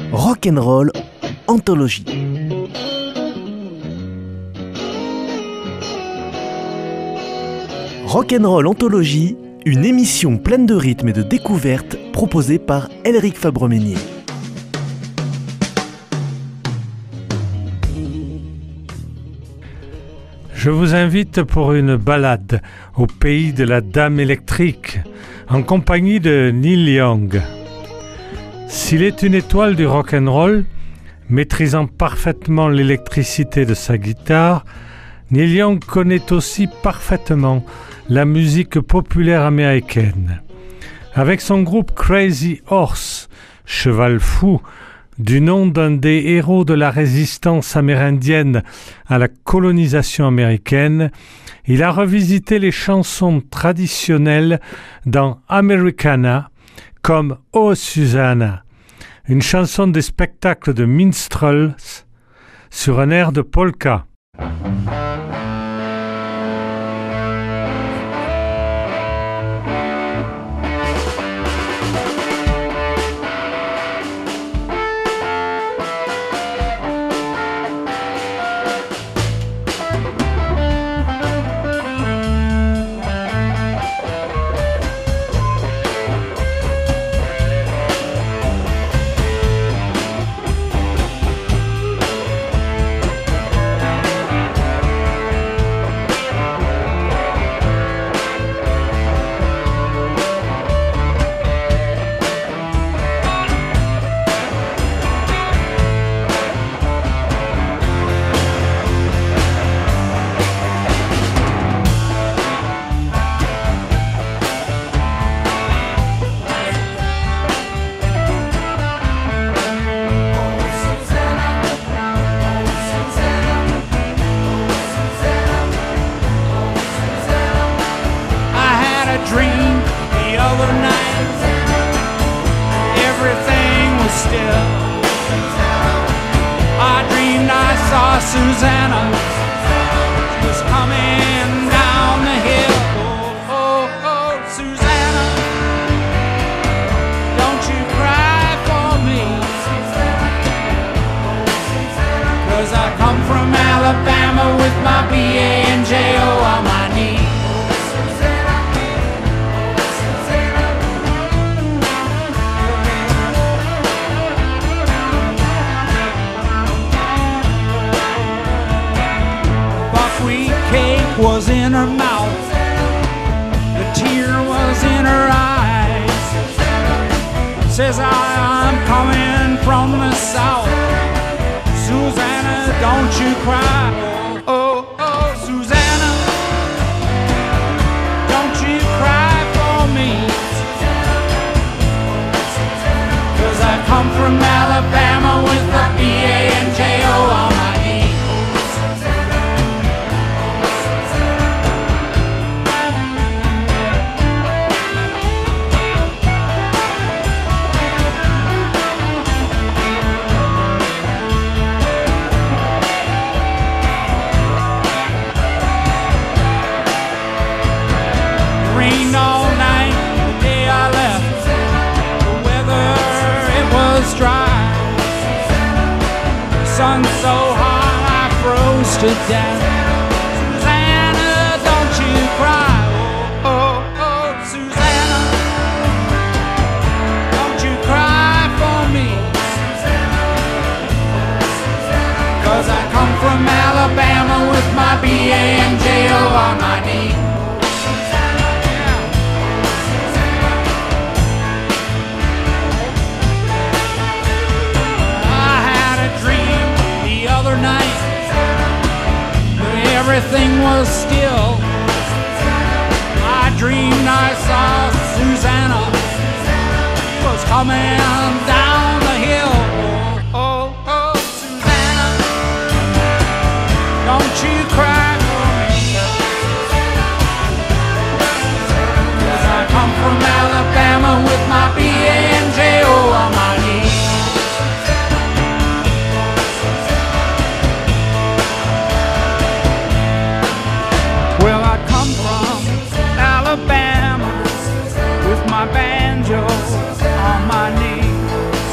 Rock'n'Roll Anthologie. Rock'n'Roll Anthologie, une émission pleine de rythme et de découvertes proposée par Elric Fabre-Meignier. Je vous invite pour une balade au pays de la Dame électrique, en compagnie de Neil Young. S'il est une étoile du rock'n'roll, maîtrisant parfaitement l'électricité de sa guitare, Neil Young connaît aussi parfaitement la musique populaire américaine. Avec son groupe Crazy Horse, cheval fou, du nom d'un des héros de la résistance amérindienne à la colonisation américaine, il a revisité les chansons traditionnelles dans Americana, comme Oh Susanna, une chanson des spectacles de minstrels sur un air de polka. Susanna, she was coming down the hill. Oh, oh, oh, Susanna, don't you cry for me, 'cause I come from Alabama with my B-A-N-J-O on my knee. Was in her mouth, the tear was in her eyes. Says I'm coming from the south, Susanna, don't you cry. Oh, oh, oh, Susanna, don't you cry for me, 'cause I come from Alabama with the B-A-N-J-O on my knee. Sun so hot I froze to death. Susanna, don't you cry. Oh, oh, oh, Susanna, don't you cry for me, 'cause I come from Alabama with my B-A-N-J-O on my knee. Everything was still. I dreamed I saw Susanna was coming down the hill. Oh, oh, oh, Susanna, don't you cry for me, 'cause I come from Alabama with my B-A-N-J-O on my knee. Alabama with my banjo on my knee.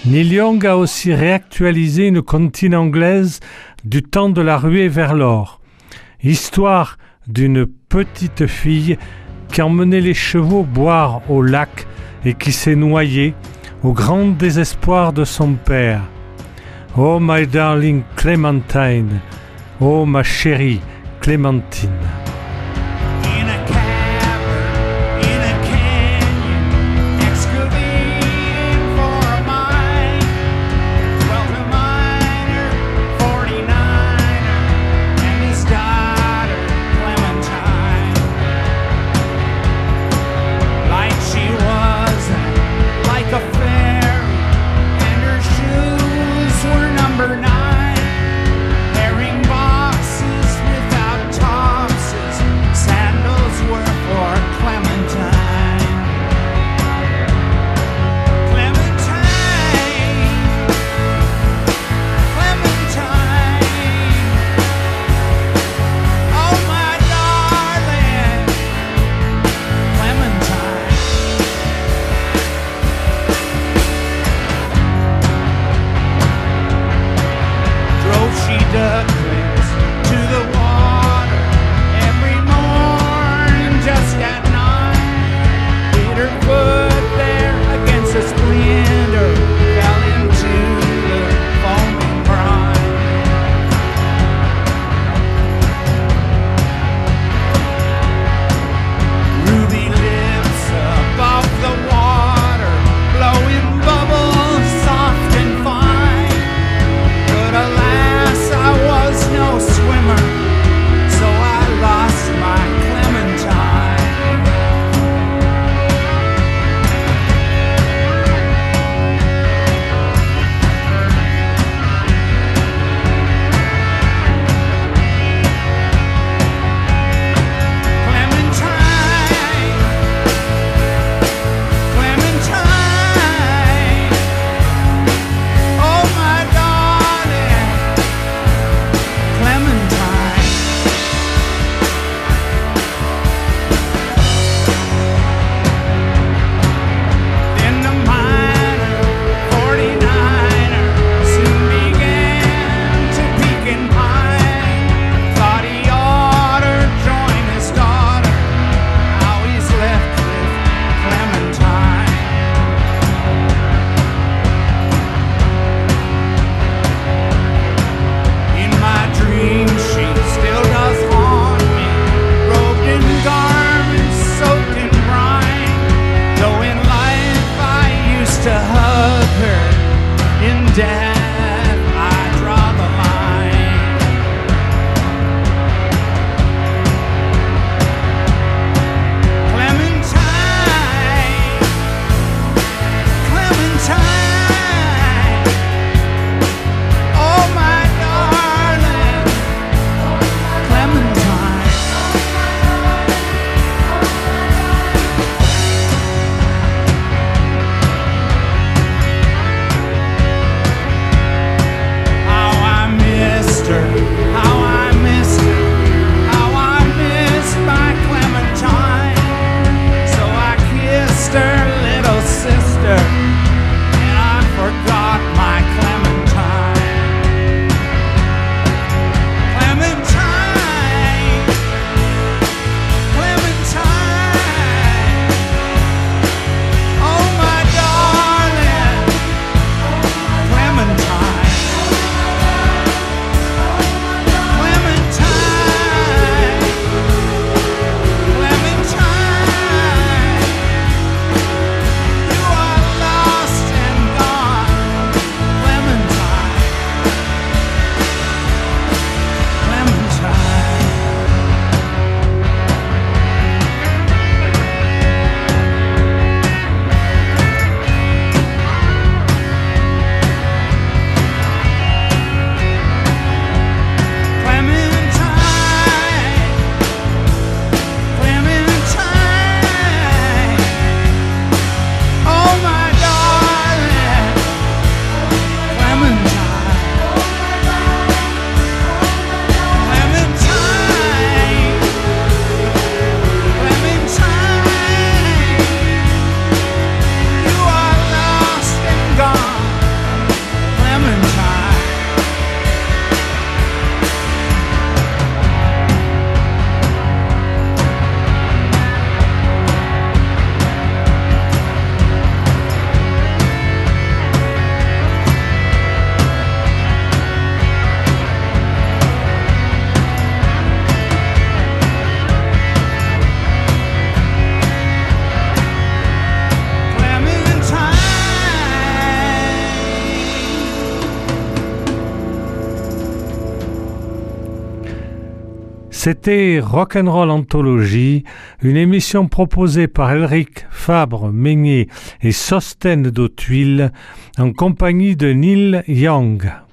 Neil Young a aussi réactualisé une comptine anglaise du temps de la ruée vers l'or, histoire d'une petite fille qui emmenait les chevaux boire au lac et qui s'est noyée au grand désespoir de son père. Oh my darling Clementine, oh ma chérie Clémentine. In a cavern, in a canyon, excavating for a mine. 12 miner, 49er, and his daughter Clementine. Like she was, like a fairy, and her shoes were number 9. Herring boxes without tops, C'était Rock'n'Roll Anthologie, une émission proposée par Elric Fabre-Meignet et Sostène d'Autuile en compagnie de Neil Young.